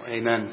Amen.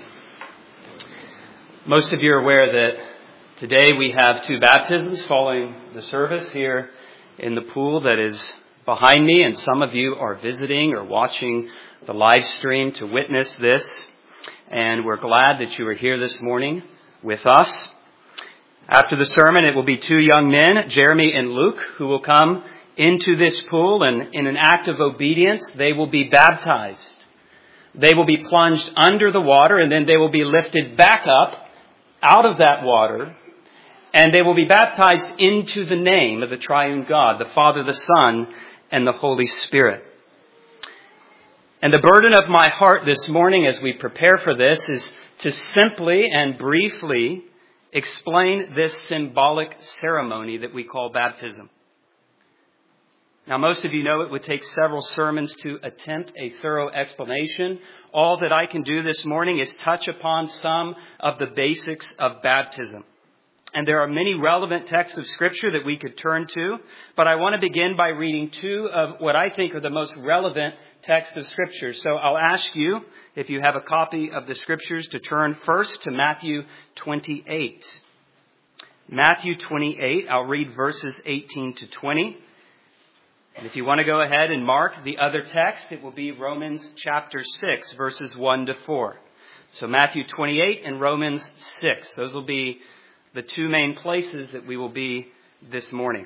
Most of you are aware that today we have two baptisms following the service here in the pool that is behind me, and some of you are visiting or watching the live stream to witness this, and we're glad that you are here this morning with us. After the sermon, it will be two young men, Jeremy and Luke, who will come into this pool, and in an act of obedience, they will be baptized. They will be plunged under the water, and then they will be lifted back up out of that water, and they will be baptized into the name of the triune God, the Father, the Son, and the Holy Spirit. And the burden of my heart this morning as we prepare for this is to simply and briefly explain this symbolic ceremony that we call baptism. Now, most of you know it would take several sermons to attempt a thorough explanation. All that I can do this morning is touch upon some of the basics of baptism. And there are many relevant texts of Scripture that we could turn to, but I want to begin by reading two of what I think are the most relevant texts of Scripture. So I'll ask you, if you have a copy of the Scriptures, to turn first to Matthew 28. Matthew 28, I'll read verses 18 to 20. And if you want to go ahead and mark the other text, it will be Romans chapter 6, verses 1 to 4. So Matthew 28 and Romans 6. Those will be the two main places that we will be this morning.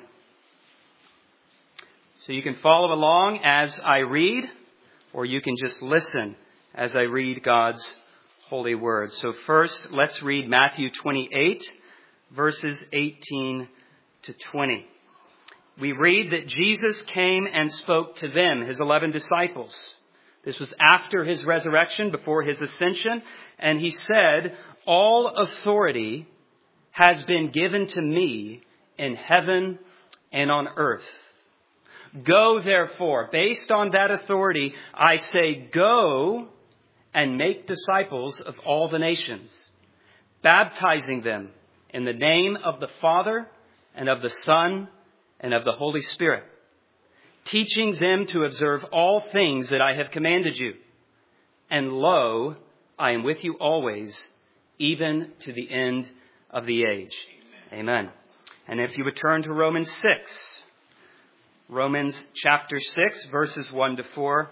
So you can follow along as I read, or you can just listen as I read God's holy word. So first, let's read Matthew 28, verses 18 to 20. We read that Jesus came and spoke to them, his 11 disciples. This was after his resurrection, before his ascension. And he said, "All authority has been given to me in heaven and on earth. Go, therefore." Based on that authority, I say, go and make disciples of all the nations, baptizing them in the name of the Father and of the Son and of the Holy Spirit, teaching them to observe all things that I have commanded you. And lo, I am with you always, even to the end of the age. Amen. And if you would turn to Romans 6, Romans chapter 6, verses 1 to 4.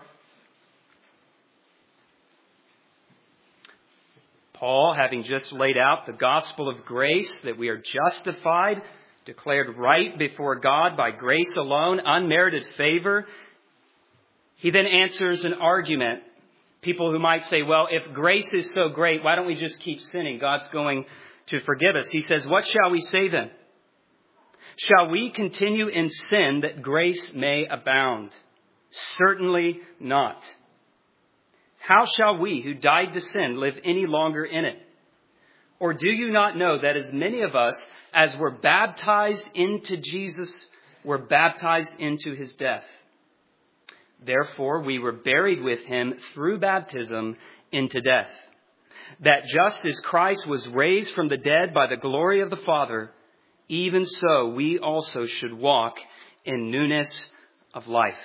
Paul, having just laid out the gospel of grace, that we are justified, declared right before God by grace alone, unmerited favor. He then answers an argument. People who might say, well, if grace is so great, why don't we just keep sinning? God's going to forgive us. He says, what shall we say then? Shall we continue in sin that grace may abound? Certainly not. How shall we who died to sin live any longer in it? Or do you not know that as many of us as were baptized into Jesus were baptized into his death? Therefore, we were buried with him through baptism into death, that just as Christ was raised from the dead by the glory of the Father, even so we also should walk in newness of life.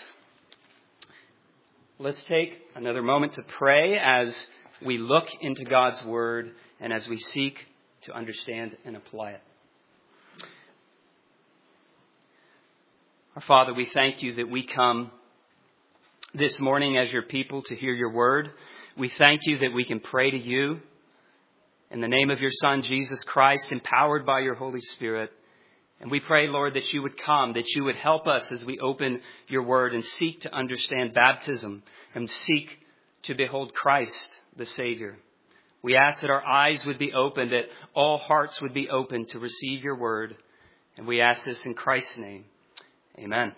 Let's take another moment to pray as we look into God's word and as we seek to understand and apply it. Our Father, we thank you that we come this morning as your people to hear your word. We thank you that we can pray to you in the name of your Son, Jesus Christ, empowered by your Holy Spirit. And we pray, Lord, that you would come, that you would help us as we open your word and seek to understand baptism and seek to behold Christ, the Savior. We ask that our eyes would be open, that all hearts would be open to receive your word. And we ask this in Christ's name. Amen.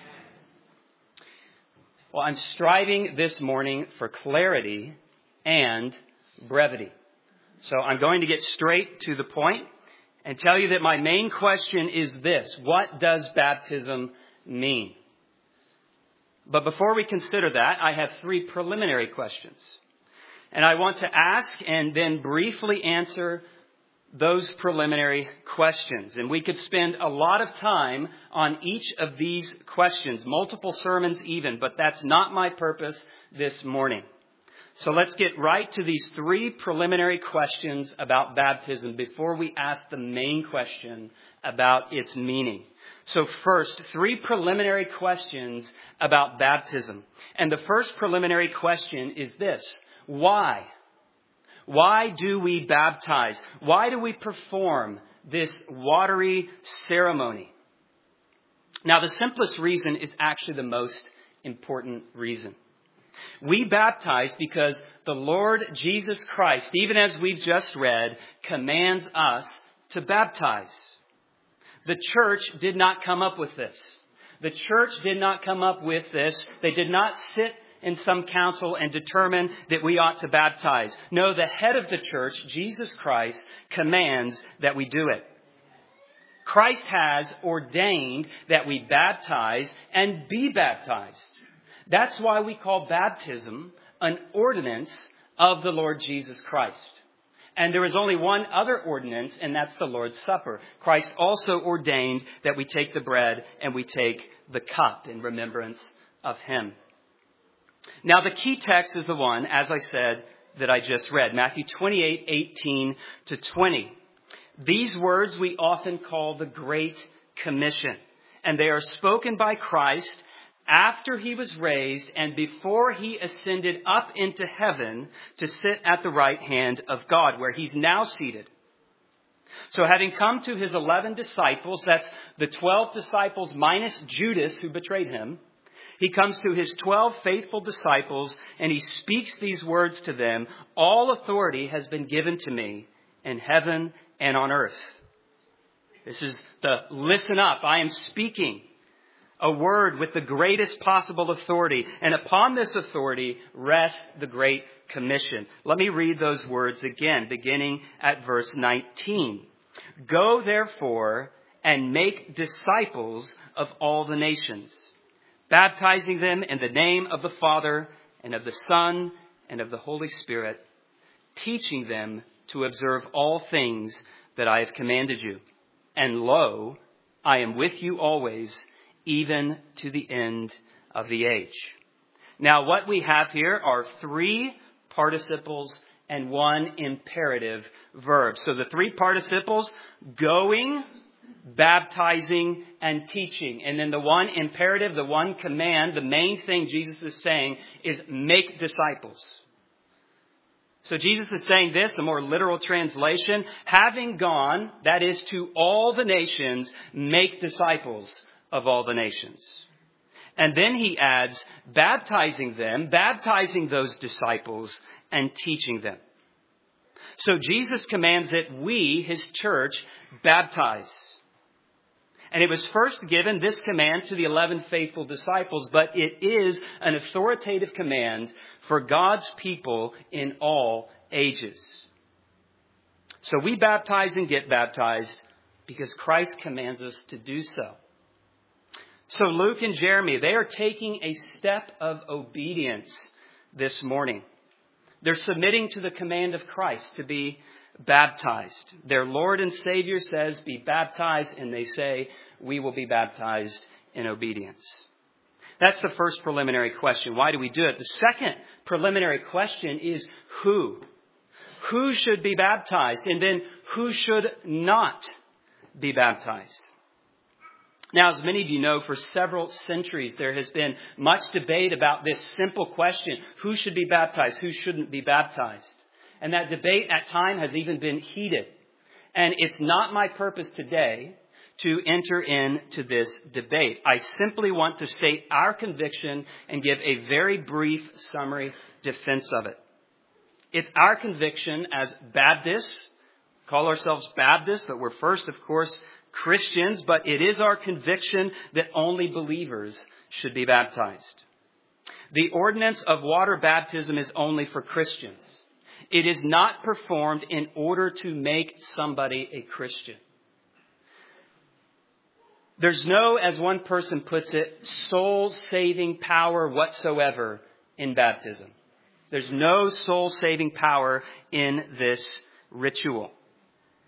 Well, I'm striving this morning for clarity and brevity. So I'm going to get straight to the point and tell you that my main question is this: what does baptism mean? But before we consider that, I have three preliminary questions. And I want to ask and then briefly answer those preliminary questions. And we could spend a lot of time on each of these questions, multiple sermons even, but that's not my purpose this morning. So let's get right to these three preliminary questions about baptism before we ask the main question about its meaning. So first, three preliminary questions about baptism. And the first preliminary question is this: why? Why do we baptize? Why do we perform this watery ceremony? Now, the simplest reason is actually the most important reason. We baptize because the Lord Jesus Christ, even as we've just read, commands us to baptize. The church did not come up with this. The church did not come up with this. They did not sit in some council and determine that we ought to baptize. No, the head of the church, Jesus Christ, commands that we do it. Christ has ordained that we baptize and be baptized. That's why we call baptism an ordinance of the Lord Jesus Christ. And there is only one other ordinance, and that's the Lord's Supper. Christ also ordained that we take the bread and we take the cup in remembrance of Him. Now, the key text is the one, as I said, that I just read. Matthew 28:18-20. These words we often call the Great Commission. And they are spoken by Christ after He was raised and before He ascended up into heaven to sit at the right hand of God, where He's now seated. So having come to His 11 disciples, that's the 12 disciples minus Judas who betrayed Him, He comes to His 12 faithful disciples and He speaks these words to them: all authority has been given to me in heaven and on earth. This is the listen up. I am speaking a word with the greatest possible authority. And upon this authority rests the Great Commission. Let me read those words again, beginning at verse 19. Go therefore and make disciples of all the nations, baptizing them in the name of the Father and of the Son and of the Holy Spirit, teaching them to observe all things that I have commanded you. And lo, I am with you always, even to the end of the age. Now, what we have here are three participles and one imperative verb. So the three participles: going, baptizing, and teaching. And then the one imperative, the one command, the main thing Jesus is saying is make disciples. So Jesus is saying this, a more literal translation: having gone, that is, to all the nations, make disciples of all the nations. And then He adds, baptizing them, baptizing those disciples, and teaching them. So Jesus commands that we, His church, baptize. And it was first given, this command, to the 11 faithful disciples, but it is an authoritative command for God's people in all ages. So we baptize and get baptized because Christ commands us to do so. So Luke and Jeremy, they are taking a step of obedience this morning. They're submitting to the command of Christ to be baptized. Their Lord and Savior says, be baptized, and they say, we will be baptized in obedience. That's the first preliminary question. Why do we do it? The second preliminary question is who? Who should be baptized? And then who should not be baptized? Now, as many of you know, for several centuries, there has been much debate about this simple question: who should be baptized? Who shouldn't be baptized? And that debate at times has even been heated. And it's not my purpose today to enter into this debate. I simply want to state our conviction and give a very brief summary defense of it. It's our conviction as Baptists, call ourselves Baptists, but we're first, of course, Christians, but it is our conviction that only believers should be baptized. The ordinance of water baptism is only for Christians. It is not performed in order to make somebody a Christian. There's no, as one person puts it, soul-saving power whatsoever in baptism. There's no soul-saving power in this ritual.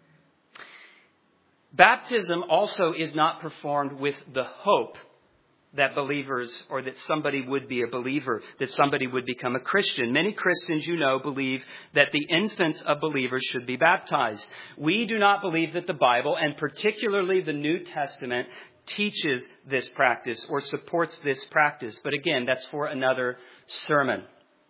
Baptism also is not performed with the hope that believers, or that somebody would be a believer, that somebody would become a Christian. Many Christians, believe that the infants of believers should be baptized. We do not believe that the Bible, and particularly the New Testament, teaches this practice or supports this practice. But again, that's for another sermon.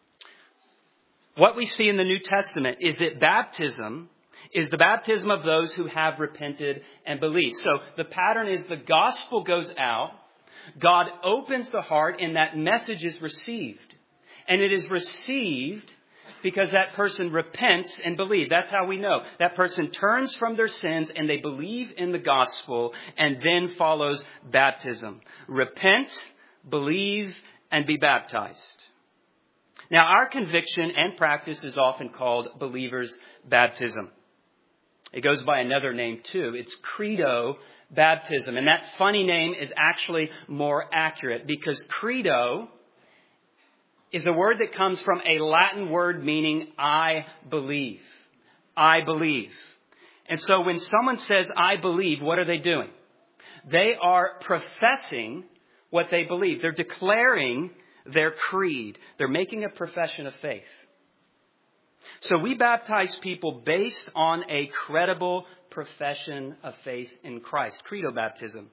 What we see in the New Testament is that baptism is the baptism of those who have repented and believed. So the pattern is the gospel goes out, God opens the heart, and that message is received. And it is received because that person repents and believes. That's how we know. That person turns from their sins and they believe in the gospel, and then follows baptism. Repent, believe, and be baptized. Now, our conviction and practice is often called believer's baptism. It goes by another name too. It's credo baptism. And that funny name is actually more accurate, because credo is a word that comes from a Latin word meaning I believe. I believe. And so when someone says I believe, what are they doing? They are professing what they believe. They're declaring their creed. They're making a profession of faith. So we baptize people based on a credible profession of faith in Christ. Credo baptism.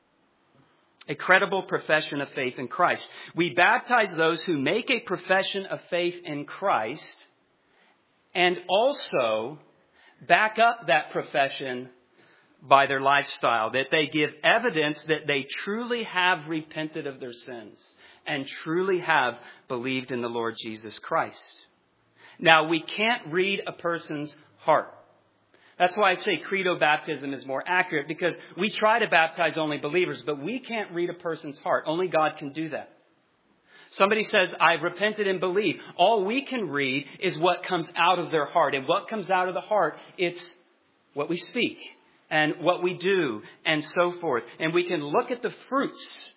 A credible profession of faith in Christ. We baptize those who make a profession of faith in Christ and also back up that profession by their lifestyle. That they give evidence that they truly have repented of their sins and truly have believed in the Lord Jesus Christ. Now, we can't read a person's heart. That's why I say credo baptism is more accurate, because we try to baptize only believers, but we can't read a person's heart. Only God can do that. Somebody says, I've repented and believed. All we can read is what comes out of their heart. And what comes out of the heart, it's what we speak and what we do and so forth. And we can look at the fruits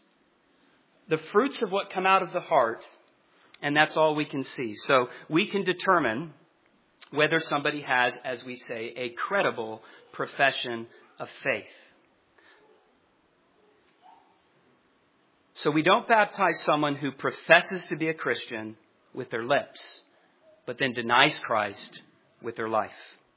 of what come out of the heart, and that's all we can see. So we can determine whether somebody has, as we say, a credible profession of faith. So we don't baptize someone who professes to be a Christian with their lips, but then denies Christ with their life.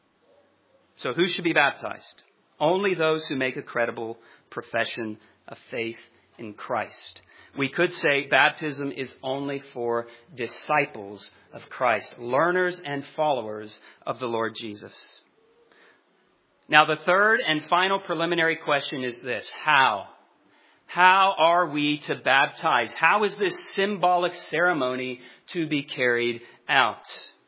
So who should be baptized? Only those who make a credible profession of faith in Christ. We could say baptism is only for disciples of Christ, learners and followers of the Lord Jesus. Now, the third and final preliminary question is this: how? How are we to baptize? How is this symbolic ceremony to be carried out?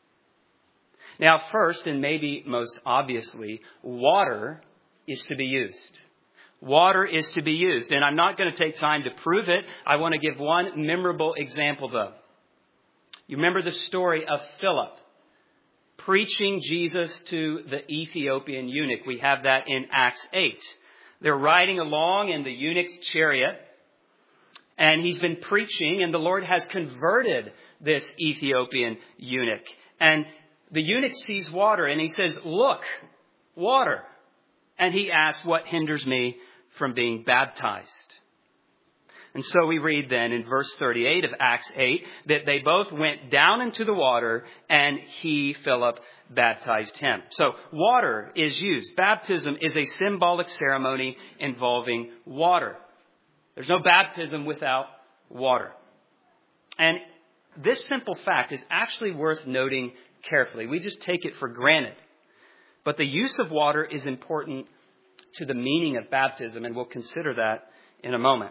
Now, first, and maybe most obviously, water is to be used. Water is to be used. And I'm not going to take time to prove it. I want to give one memorable example, though. You remember the story of Philip preaching Jesus to the Ethiopian eunuch. We have that in Acts 8. They're riding along in the eunuch's chariot, and he's been preaching, and the Lord has converted this Ethiopian eunuch. And the eunuch sees water, and he says, "Look, water." And he asks, "What hinders me from being baptized?" And so we read then in verse 38 of Acts 8 that they both went down into the water, and he, Philip, baptized him. So water is used. Baptism is a symbolic ceremony involving water. There's no baptism without water. And this simple fact is actually worth noting carefully. We just take it for granted. But the use of water is important to the meaning of baptism, and we'll consider that in a moment.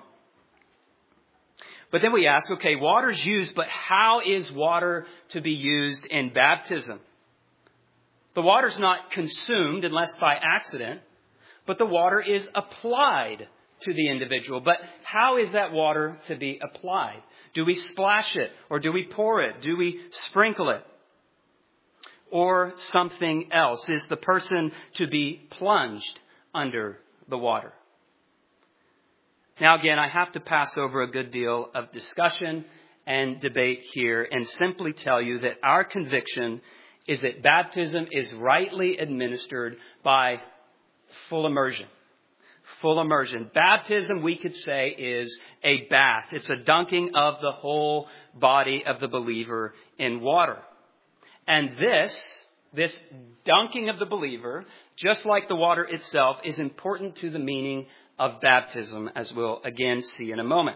But then we ask, okay, water's used, but how is water to be used in baptism? The water's not consumed unless by accident, but the water is applied to the individual. But how is that water to be applied? Do we splash it, or do we pour it? Do we sprinkle it? Or something else? Is the person to be plunged under the water? Now, again, I have to pass over a good deal of discussion and debate here and simply tell you that our conviction is that baptism is rightly administered by full immersion. Full immersion. Baptism, we could say, is a bath. It's a dunking of the whole body of the believer in water. And this dunking of the believer, just like the water itself, is important to the meaning of baptism, as we'll again see in a moment.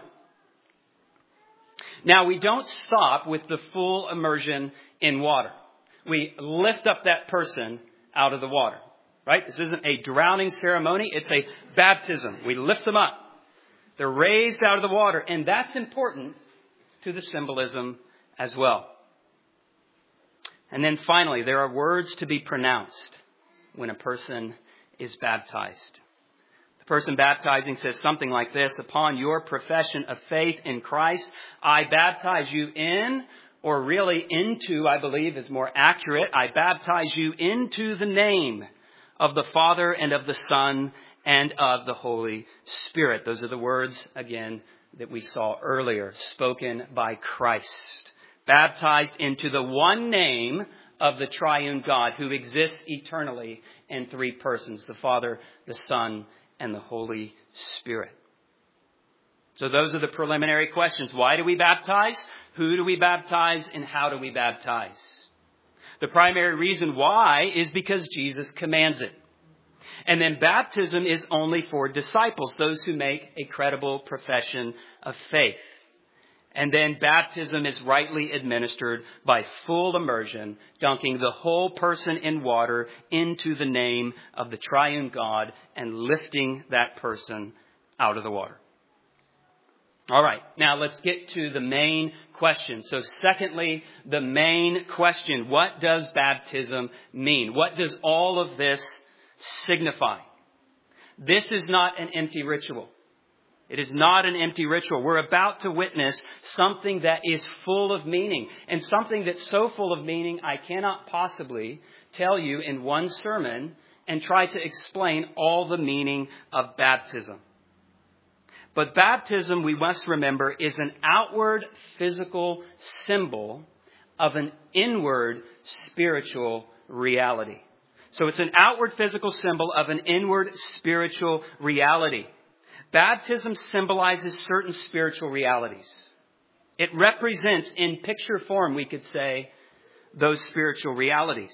Now, we don't stop with the full immersion in water. We lift up that person out of the water, right? This isn't a drowning ceremony. It's a baptism. We lift them up. They're raised out of the water, and that's important to the symbolism as well. And then finally, there are words to be pronounced when a person is baptized. The person baptizing says something like this: upon your profession of faith in Christ, I baptize you in, or really into, I believe is more accurate, I baptize you into the name of the Father and of the Son and of the Holy Spirit. Those are the words, again, that we saw earlier, spoken by Christ. Baptized into the one name of the triune God who exists eternally in three persons, the Father, the Son, and the Holy Spirit. So those are the preliminary questions. Why do we baptize? Who do we baptize? And how do we baptize? The primary reason why is because Jesus commands it. And then baptism is only for disciples, those who make a credible profession of faith. And then baptism is rightly administered by full immersion, dunking the whole person in water into the name of the triune God and lifting that person out of the water. All right, now let's get to the main question. So secondly, the main question: what does baptism mean? What does all of this signify? This is not an empty ritual. It is not an empty ritual. We're about to witness something that is full of meaning, and something that's so full of meaning I cannot possibly tell you in one sermon and try to explain all the meaning of baptism. But baptism, we must remember, is an outward physical symbol of an inward spiritual reality. So it's an outward physical symbol of an inward spiritual reality. Baptism symbolizes certain spiritual realities. It represents, in picture form, we could say, those spiritual realities.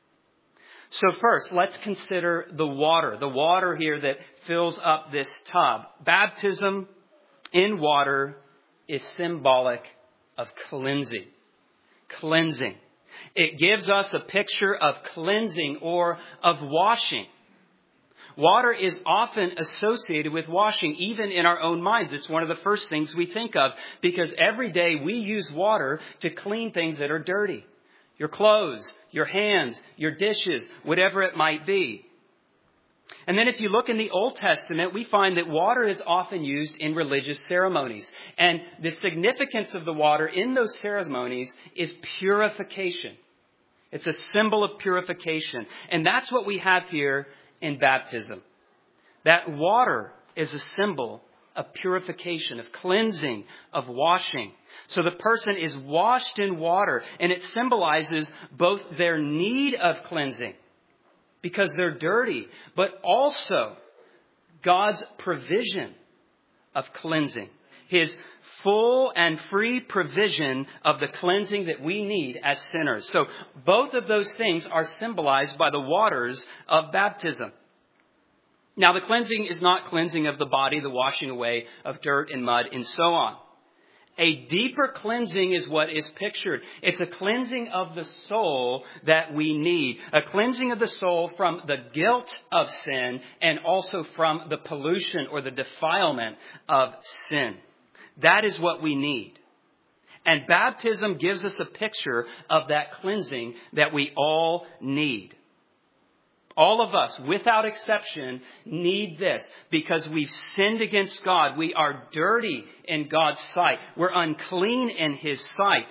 So first, let's consider the water here that fills up this tub. Baptism in water is symbolic of cleansing. Cleansing. It gives us a picture of cleansing or of washing. Water is often associated with washing, even in our own minds. It's one of the first things we think of, because every day we use water to clean things that are dirty. Your clothes, your hands, your dishes, whatever it might be. And then if you look in the Old Testament, we find that water is often used in religious ceremonies. And the significance of the water in those ceremonies is purification. It's a symbol of purification. And that's what we have here in baptism. That water is a symbol of purification, of cleansing, of washing. So the person is washed in water, and it symbolizes both their need of cleansing, because they're dirty, but also God's provision of cleansing. His full and free provision of the cleansing that we need as sinners. So both of those things are symbolized by the waters of baptism. Now, the cleansing is not cleansing of the body, the washing away of dirt and mud and so on. A deeper cleansing is what is pictured. It's a cleansing of the soul that we need. A cleansing of the soul from the guilt of sin and also from the pollution or the defilement of sin. That is what we need. And baptism gives us a picture of that cleansing that we all need. All of us, without exception, need this because we've sinned against God. We are dirty in God's sight. We're unclean in His sight.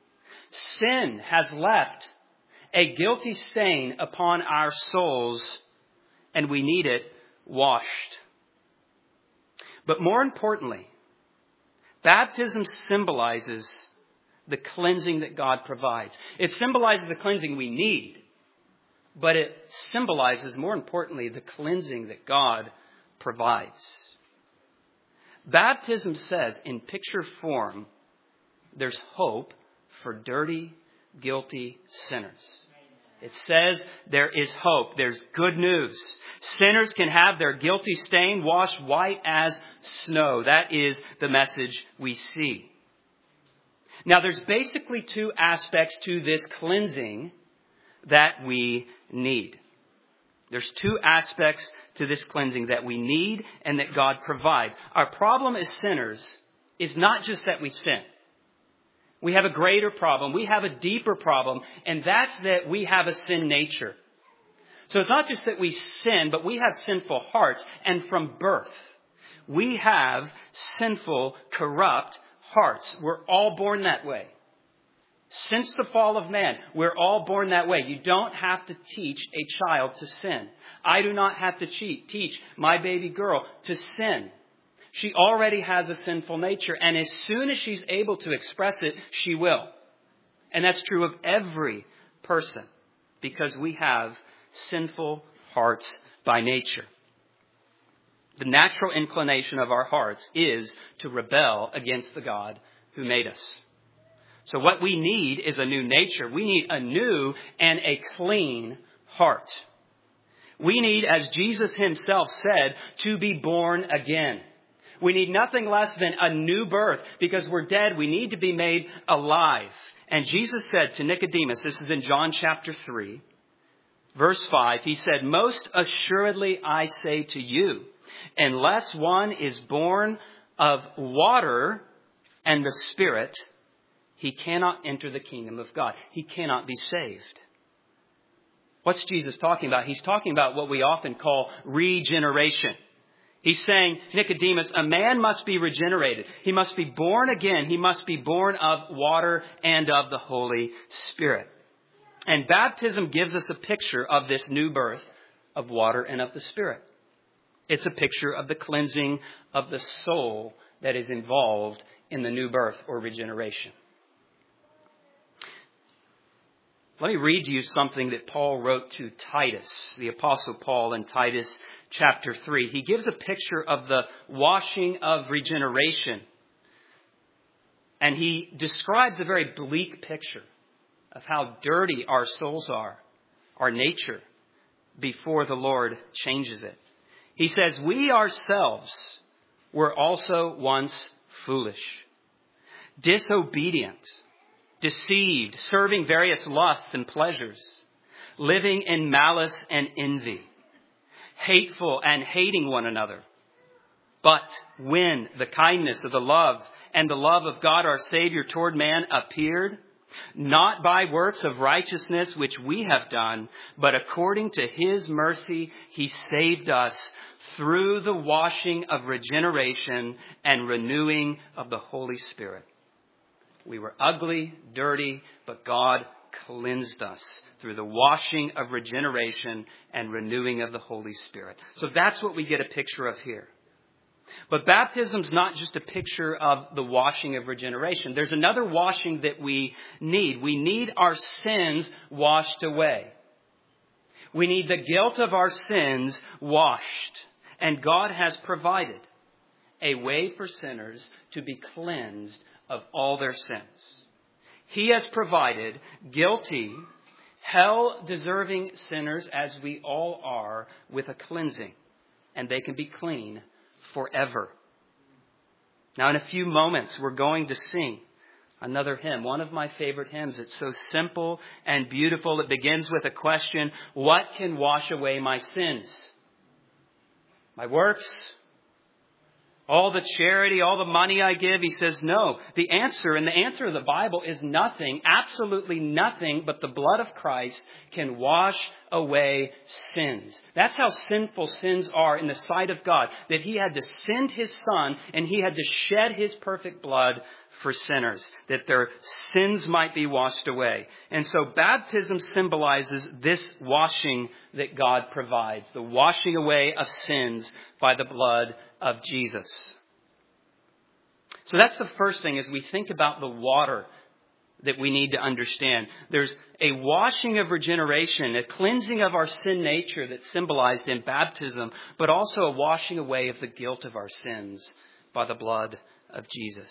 Sin has left a guilty stain upon our souls, and we need it washed. But more importantly, baptism symbolizes the cleansing that God provides. It symbolizes the cleansing we need. But it symbolizes, more importantly, the cleansing that God provides. Baptism says in picture form, there's hope for dirty, guilty sinners. It says there is hope. There's good news. Sinners can have their guilty stain washed white as snow. That is the message we see. Now, there's basically two aspects to this cleansing that we need. There's two aspects to this cleansing that we need and that God provides. Our problem as sinners is not just that we sin. We have a greater problem. We have a deeper problem, and that's that we have a sin nature. So it's not just that we sin, but we have sinful hearts, and from birth, we have sinful, corrupt hearts. We're all born that way. Since the fall of man, we're all born that way. You don't have to teach a child to sin. I do not have to teach my baby girl to sin. She already has a sinful nature, and as soon as she's able to express it, she will. And that's true of every person, because we have sinful hearts by nature. The natural inclination of our hearts is to rebel against the God who made us. So what we need is a new nature. We need a new and a clean heart. We need, as Jesus himself said, to be born again. We need nothing less than a new birth, because we're dead. We need to be made alive. And Jesus said to Nicodemus, this is in John chapter 3, verse 5, he said, "Most assuredly I say to you, unless one is born of water and the Spirit, he cannot enter the kingdom of God." He cannot be saved. What's Jesus talking about? He's talking about what we often call regeneration. He's saying, Nicodemus, a man must be regenerated. He must be born again. He must be born of water and of the Holy Spirit. And baptism gives us a picture of this new birth of water and of the Spirit. It's a picture of the cleansing of the soul that is involved in the new birth or regeneration. Let me read to you something that Paul wrote to Titus, the Apostle Paul, in Titus chapter 3. He gives a picture of the washing of regeneration. And he describes a very bleak picture of how dirty our souls are, our nature, before the Lord changes it. He says, "We ourselves were also once foolish, disobedient, deceived, serving various lusts and pleasures, living in malice and envy, hateful and hating one another. But when the kindness of the love and the love of God our Savior toward man appeared, not by works of righteousness which we have done, but according to his mercy, he saved us through the washing of regeneration and renewing of the Holy Spirit. We were ugly, dirty, but God cleansed us through the washing of regeneration and renewing of the Holy Spirit." So that's what we get a picture of here. But baptism's not just a picture of the washing of regeneration. There's another washing that we need. We need our sins washed away. We need the guilt of our sins washed. And God has provided a way for sinners to be cleansed of all their sins. He has provided guilty, hell-deserving sinners, as we all are, with a cleansing. And they can be clean forever. Now, in a few moments, we're going to sing another hymn, one of my favorite hymns. It's so simple and beautiful. It begins with a question: what can wash away my sins? My works? All the charity, all the money I give? He says no. The answer of the Bible is nothing, absolutely nothing, but the blood of Christ can wash away sins. That's how sinful sins are in the sight of God, that he had to send his Son and he had to shed his perfect blood for sinners, that their sins might be washed away. And so baptism symbolizes this washing that God provides, the washing away of sins by the blood of Jesus. So that's the first thing as we think about the water that we need to understand. There's a washing of regeneration, a cleansing of our sin nature that's symbolized in baptism, but also a washing away of the guilt of our sins by the blood of Jesus.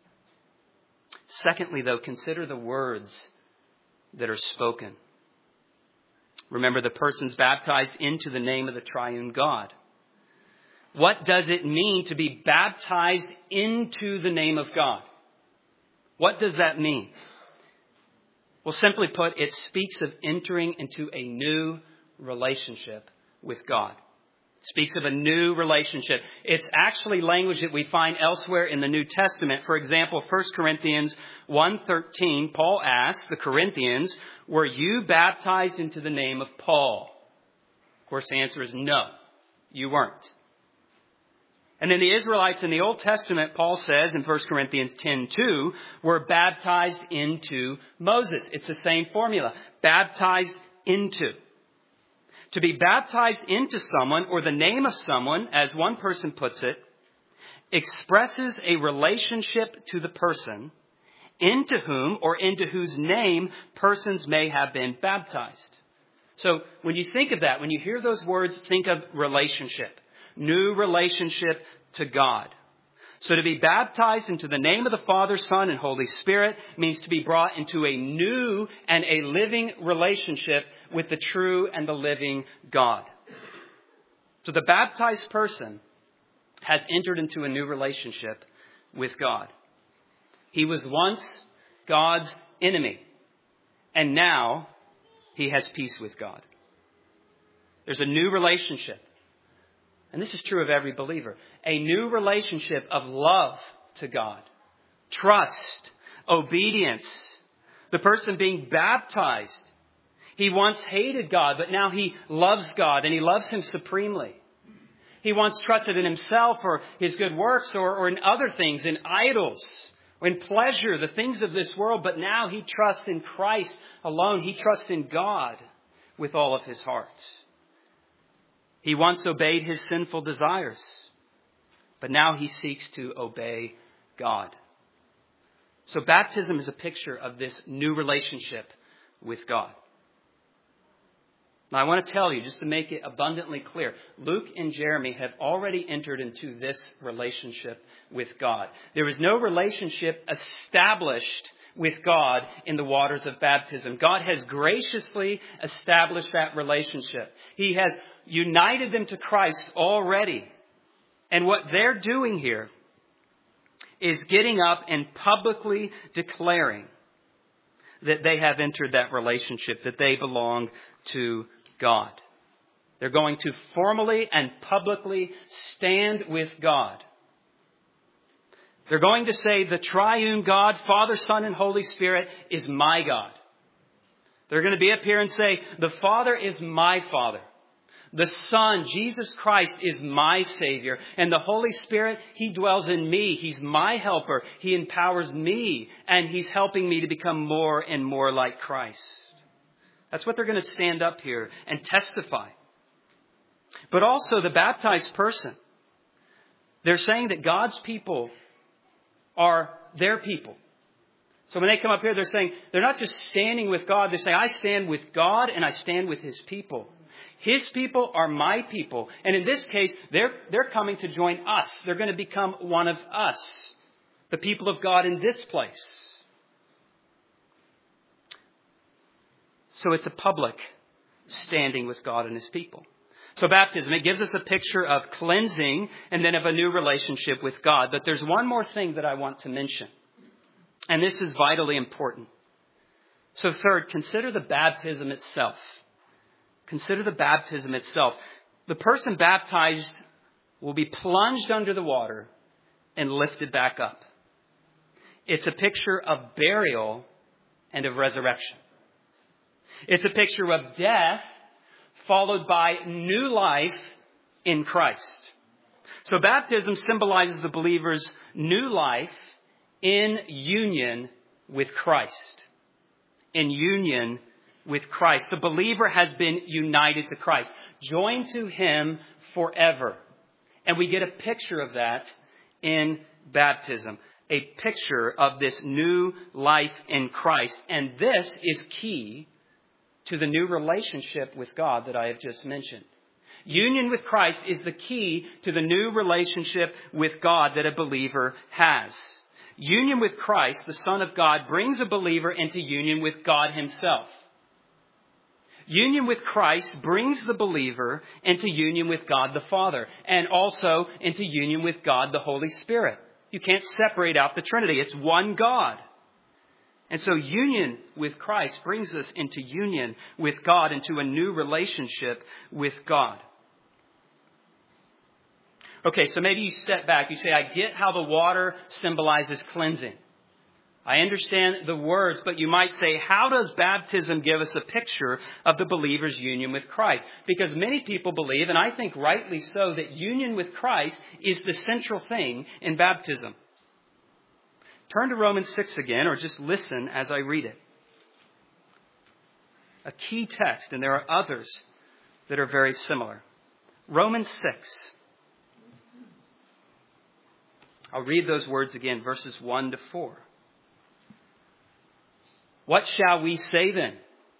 Secondly, though, consider the words that are spoken. Remember, the person's baptized into the name of the triune God. What does it mean to be baptized into the name of God? What does that mean? Well, simply put, it speaks of entering into a new relationship with God. It speaks of a new relationship. It's actually language that we find elsewhere in the New Testament. For example, 1 Corinthians 1:13, Paul asks the Corinthians, were you baptized into the name of Paul? Of course, the answer is no, you weren't. And then the Israelites in the Old Testament, Paul says in 1 Corinthians 10:2, were baptized into Moses. It's the same formula. Baptized into. To be baptized into someone, or the name of someone, as one person puts it, expresses a relationship to the person into whom or into whose name persons may have been baptized. So when you think of that, when you hear those words, think of relationship. New relationship to God. So to be baptized into the name of the Father, Son, and Holy Spirit means to be brought into a new and a living relationship with the true and the living God. So the baptized person has entered into a new relationship with God. He was once God's enemy, and now he has peace with God. There's a new relationship. And this is true of every believer. A new relationship of love to God, trust, obedience. The person being baptized, he once hated God, but now he loves God and he loves Him supremely. He once trusted in himself or his good works or in other things, in idols, or in pleasure, the things of this world, but now he trusts in Christ alone. He trusts in God with all of his heart. He once obeyed his sinful desires, but now he seeks to obey God. So baptism is a picture of this new relationship with God. Now I want to tell you, just to make it abundantly clear, Luke and Jeremy have already entered into this relationship with God. There is no relationship established with God in the waters of baptism. God has graciously established that relationship. He has united them to Christ already. And what they're doing here is getting up and publicly declaring that they have entered that relationship, that they belong to God. They're going to formally and publicly stand with God. They're going to say, the triune God, Father, Son, and Holy Spirit is my God. They're going to be up here and say, the Father is my Father. The Son, Jesus Christ, is my Savior. And the Holy Spirit, He dwells in me. He's my helper. He empowers me. And He's helping me to become more and more like Christ. That's what they're going to stand up here and testify. But also the baptized person. They're saying that God's people are their people. So when they come up here, they're saying, they're not just standing with God. They're saying, I stand with God and I stand with His people. His people are my people. And in this case, they're coming to join us. They're going to become one of us, the people of God in this place. So it's a public standing with God and His people. So baptism, it gives us a picture of cleansing and then of a new relationship with God. But there's one more thing that I want to mention. And this is vitally important. So third, consider the baptism itself. Consider the baptism itself. The person baptized will be plunged under the water and lifted back up. It's a picture of burial and of resurrection. It's a picture of death followed by new life in Christ. So baptism symbolizes the believer's new life in union with Christ. In union with Christ. The believer has been united to Christ, joined to Him forever. And we get a picture of that in baptism. a picture of this new life in Christ. And this is key to the new relationship with God that I have just mentioned. Union with Christ is the key to the new relationship with God that a believer has. Union with Christ, the Son of God, brings a believer into union with God himself. Union with Christ brings the believer into union with God the Father and also into union with God the Holy Spirit. You can't separate out the Trinity. It's one God. And so union with Christ brings us into union with God, into a new relationship with God. Okay, so maybe you step back. You say, I get how the water symbolizes cleansing. I understand the words, but you might say, how does baptism give us a picture of the believer's union with Christ? Because many people believe, and I think rightly so, that union with Christ is the central thing in baptism. Turn to Romans 6 again, or just listen as I read it. A key text, and there are others that are very similar. Romans 6. I'll read those words again, verses 1 to 4. What shall we say then?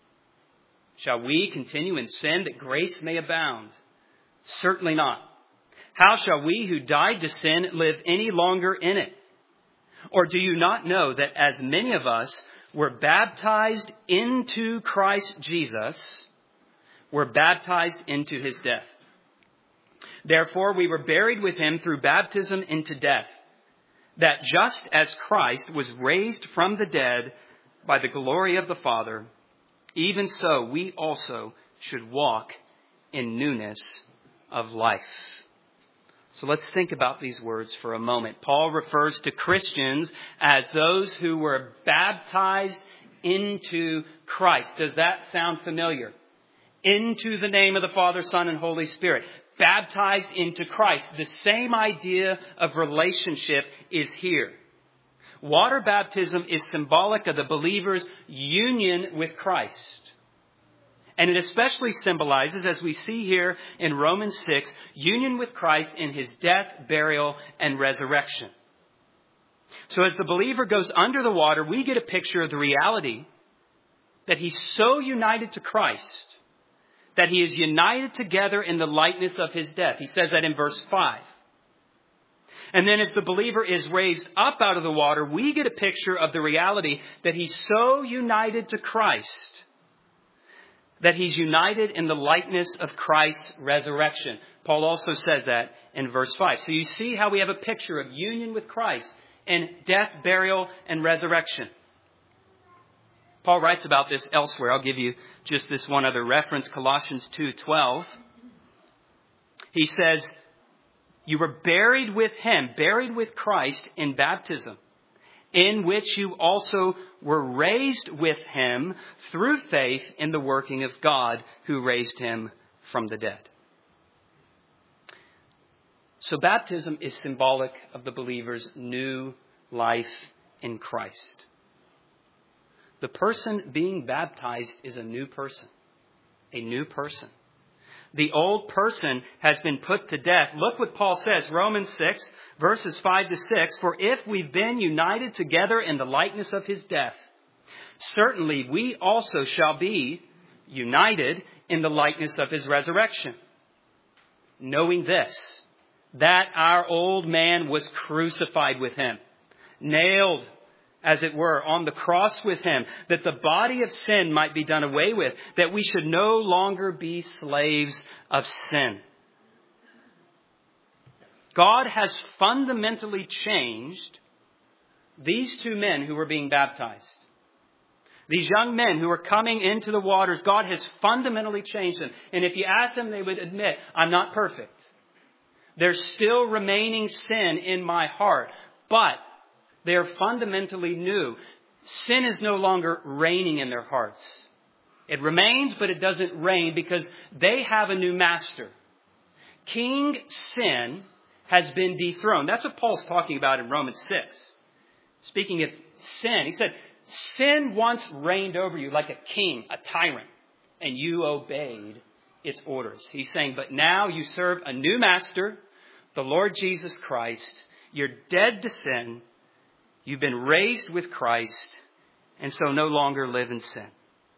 Shall we continue in sin that grace may abound? Certainly not. How shall we who died to sin live any longer in it? Or do you not know that as many of us were baptized into Christ Jesus, were baptized into his death? Therefore we were buried with him through baptism into death, that just as Christ was raised from the dead by the glory of the Father, even so we also should walk in newness of life. So let's think about these words for a moment. Paul refers to Christians as those who were baptized into Christ. Does that sound familiar? Into the name of the Father, Son, and Holy Spirit. Baptized into Christ. The same idea of relationship is here. Water baptism is symbolic of the believer's union with Christ. And it especially symbolizes, as we see here in Romans 6, union with Christ in his death, burial, and resurrection. So as the believer goes under the water, we get a picture of the reality that he's so united to Christ that he is united together in the likeness of his death. He says that in verse 5. And then as the believer is raised up out of the water, we get a picture of the reality that he's so united to Christ that he's united in the likeness of Christ's resurrection. Paul also says that in verse 5. So you see how we have a picture of union with Christ in death, burial, and resurrection. Paul writes about this elsewhere. I'll give you just this one other reference, Colossians 2:12. He says, you were buried with him, buried with Christ in baptism, in which you also were raised with him through faith in the working of God who raised him from the dead. So baptism is symbolic of the believer's new life in Christ. The person being baptized is a new person. A new person. The old person has been put to death. Look what Paul says, Romans 6, verses 5 to 6. For if we've been united together in the likeness of his death, certainly we also shall be united in the likeness of his resurrection. Knowing this, that our old man was crucified with him, nailed, as it were, on the cross with him, that the body of sin might be done away with, that we should no longer be slaves of sin. God has fundamentally changed these two men who were being baptized. These young men who were coming into the waters, God has fundamentally changed them. And if you ask them, they would admit, I'm not perfect. There's still remaining sin in my heart, but they are fundamentally new. Sin is no longer reigning in their hearts. It remains, but it doesn't reign because they have a new master. King Sin has been dethroned. That's what Paul's talking about in Romans 6. Speaking of sin, he said, sin once reigned over you like a king, a tyrant, and you obeyed its orders. He's saying, but now you serve a new master, the Lord Jesus Christ. You're dead to sin. You've been raised with Christ, and so no longer live in sin.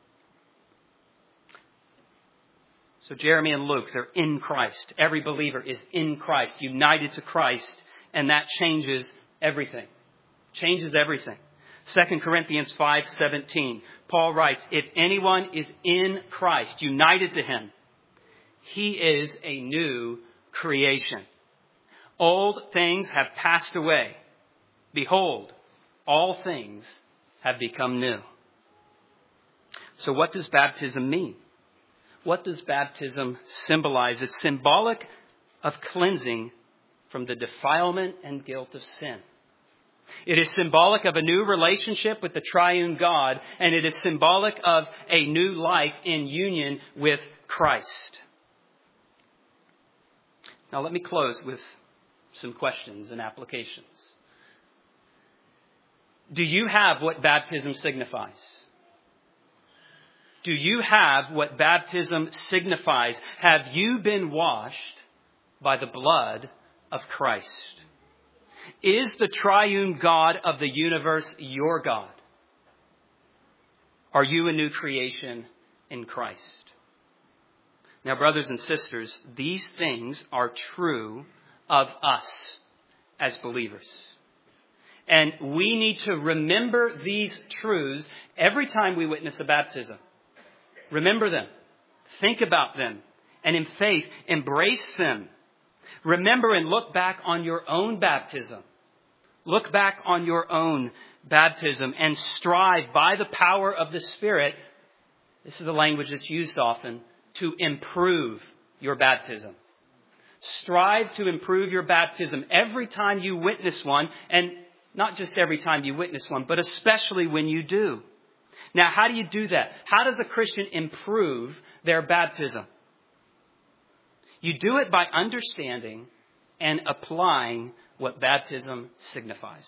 So Jeremy and Luke, they're in Christ. Every believer is in Christ, united to Christ, and that changes everything. Changes everything. 2 Corinthians 5:17, Paul writes, if anyone is in Christ, united to him, he is a new creation. Old things have passed away. Behold, all things have become new. So what does baptism mean? What does baptism symbolize? It's symbolic of cleansing from the defilement and guilt of sin. It is symbolic of a new relationship with the triune God, and it is symbolic of a new life in union with Christ. Now let me close with some questions and applications. Do you have what baptism signifies? Do you have what baptism signifies? Have you been washed by the blood of Christ? Is the triune God of the universe your God? Are you a new creation in Christ? Now, brothers and sisters, these things are true of us as believers. And we need to remember these truths every time we witness a baptism. Remember them. Think about them. And in faith, embrace them. Remember and look back on your own baptism. Look back on your own baptism and strive by the power of the Spirit. This is the language that's used often, to improve your baptism. Strive to improve your baptism every time you witness one, and not just every time you witness one, but especially when you do. Now, how do you do that? How does a Christian improve their baptism? You do it by understanding and applying what baptism signifies.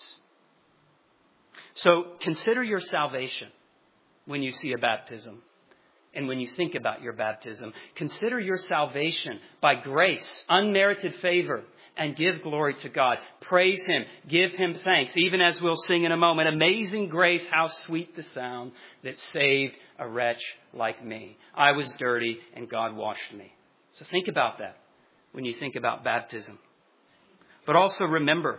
So consider your salvation when you see a baptism and when you think about your baptism. Consider your salvation by grace, unmerited favor, and give glory to God. Praise Him. Give Him thanks. Even as we'll sing in a moment, amazing grace, how sweet the sound that saved a wretch like me. I was dirty and God washed me. So think about that when you think about baptism. But also remember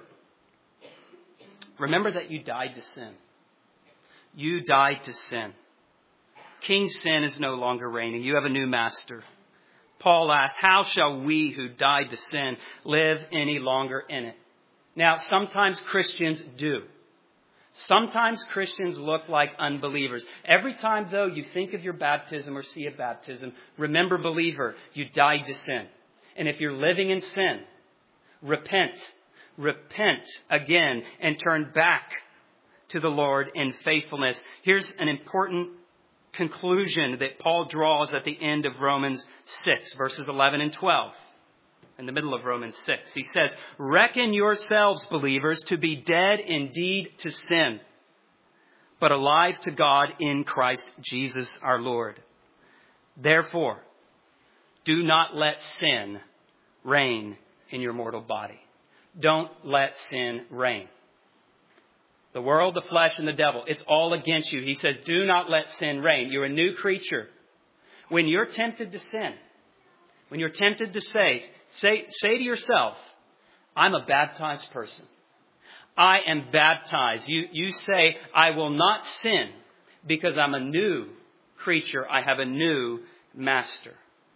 that you died to sin. You died to sin. King Sin is no longer reigning. You have a new master. Paul asked, how shall we who died to sin live any longer in it? Now, sometimes Christians do. Sometimes Christians look like unbelievers. Every time, though, you think of your baptism or see a baptism, remember, believer, you died to sin. And if you're living in sin, repent again and turn back to the Lord in faithfulness. Here's an important conclusion that Paul draws at the end of Romans 6, verses 11 and 12. In the middle of Romans 6, he says, reckon yourselves, believers, to be dead indeed to sin, but alive to God in Christ Jesus our Lord. Therefore, do not let sin reign in your mortal body. Don't let sin reign. The world, the flesh, and the devil, it's all against you. He says, do not let sin reign. You're a new creature. When you're tempted to sin, when you're tempted to say to yourself, I'm a baptized person. I am baptized. You say, I will not sin because I'm a new creature. I have a new master.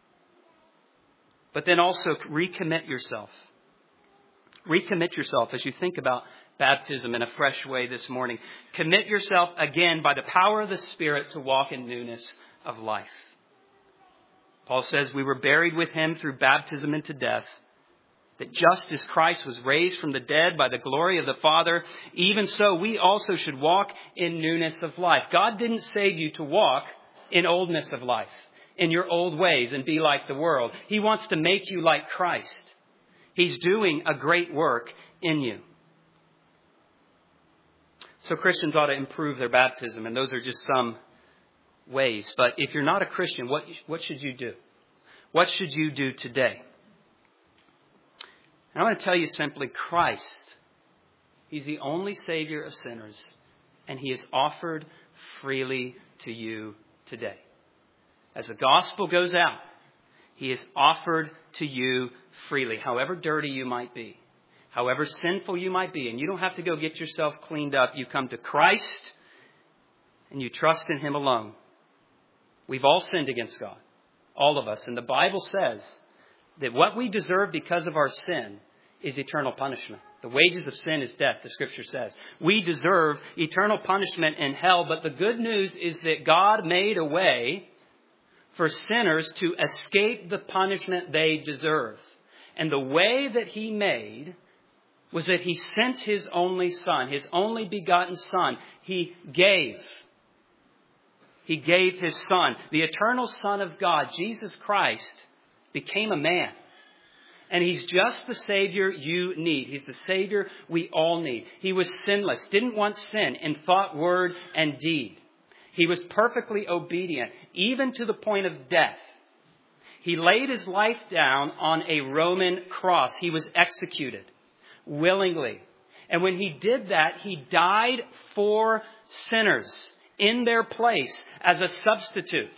But then also recommit yourself. Recommit yourself as you think about baptism in a fresh way this morning. Commit yourself again by the power of the Spirit to walk in newness of life. Paul says we were buried with Him through baptism into death, that just as Christ was raised from the dead by the glory of the Father, even so we also should walk in newness of life. God didn't save you to walk in oldness of life, in your old ways and be like the world. He wants to make you like Christ. He's doing a great work in you. So Christians ought to improve their baptism, and those are just some ways. But if you're not a Christian, what should you do? What should you do today? And I want to tell you simply, Christ He's the only Savior of sinners, and He is offered freely to you today. As the gospel goes out, He is offered to you freely, however dirty you might be, however sinful you might be. And you don't have to go get yourself cleaned up. You come to Christ and you trust in Him alone. We've all sinned against God, all of us. And the Bible says that what we deserve because of our sin is eternal punishment. The wages of sin is death, the Scripture says. We deserve eternal punishment in hell, but the good news is that God made a way for sinners to escape the punishment they deserve. And the way that He made was that He sent His only Son, His only begotten Son. He gave His Son. The eternal Son of God, Jesus Christ, became a man. And He's just the Savior you need. He's the Savior we all need. He was sinless, didn't want sin in thought, word, and deed. He was perfectly obedient, even to the point of death. He laid His life down on a Roman cross. He was executed willingly. And when He did that, He died for sinners in their place as a substitute.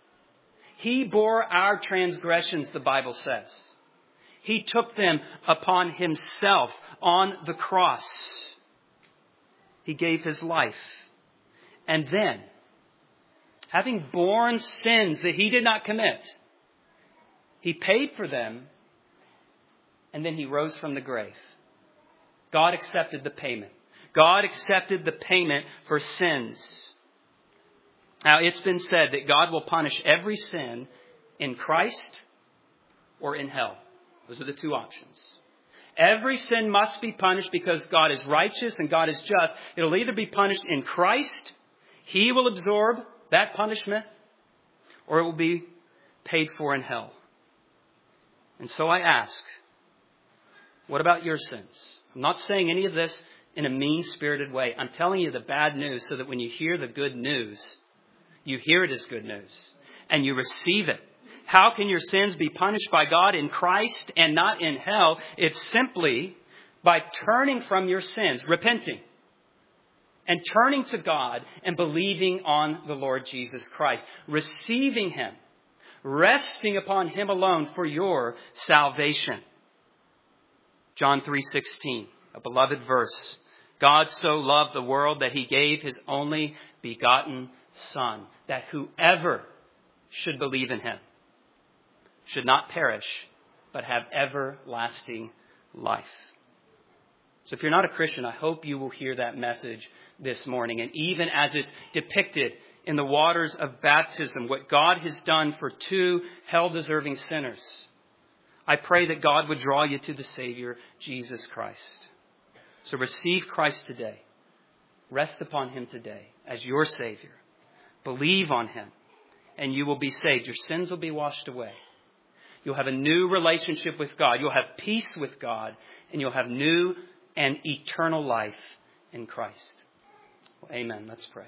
He bore our transgressions, the Bible says. He took them upon Himself on the cross. He gave His life. And then, having borne sins that He did not commit, He paid for them, and then He rose from the grave. God accepted the payment. God accepted the payment for sins. Now, it's been said that God will punish every sin in Christ or in hell. Those are the two options. Every sin must be punished because God is righteous and God is just. It'll either be punished in Christ, He will absorb that punishment, or it will be paid for in hell. And so I ask, what about your sins? I'm not saying any of this in a mean-spirited way. I'm telling you the bad news so that when you hear the good news, you hear it as good news and you receive it. How can your sins be punished by God in Christ and not in hell? It's simply by turning from your sins, repenting, and turning to God and believing on the Lord Jesus Christ, receiving Him, resting upon Him alone for your salvation. John 3:16, a beloved verse. God so loved the world that He gave His only begotten Son, that whoever should believe in Him should not perish, but have everlasting life. So if you're not a Christian, I hope you will hear that message this morning. And even as it's depicted in the waters of baptism, what God has done for two hell-deserving sinners, I pray that God would draw you to the Savior, Jesus Christ. So receive Christ today. Rest upon Him today as your Savior. Believe on Him, and you will be saved. Your sins will be washed away. You'll have a new relationship with God. You'll have peace with God, and you'll have new and eternal life in Christ. Well, amen. Let's pray.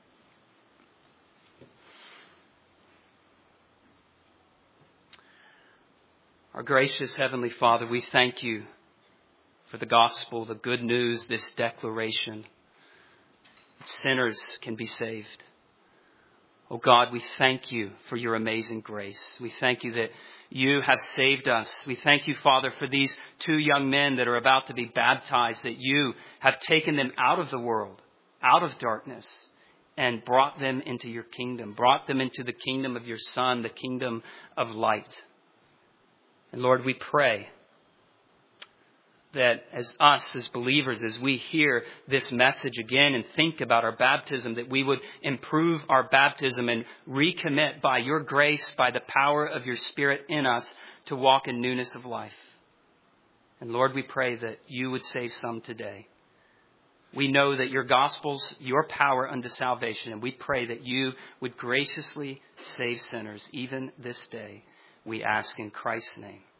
Our gracious Heavenly Father, we thank You for the gospel, the good news, this declaration that sinners can be saved. Oh God, we thank You for Your amazing grace. We thank You that You have saved us. We thank You, Father, for these two young men that are about to be baptized, that You have taken them out of the world, out of darkness, and brought them into Your kingdom, brought them into the kingdom of Your Son, the kingdom of light. And Lord, we pray that as us, as believers, as we hear this message again and think about our baptism, that we would improve our baptism and recommit by Your grace, by the power of Your Spirit in us, to walk in newness of life. And Lord, we pray that You would save some today. We know that Your gospel's your power unto salvation, and we pray that You would graciously save sinners even this day. We ask in Christ's name.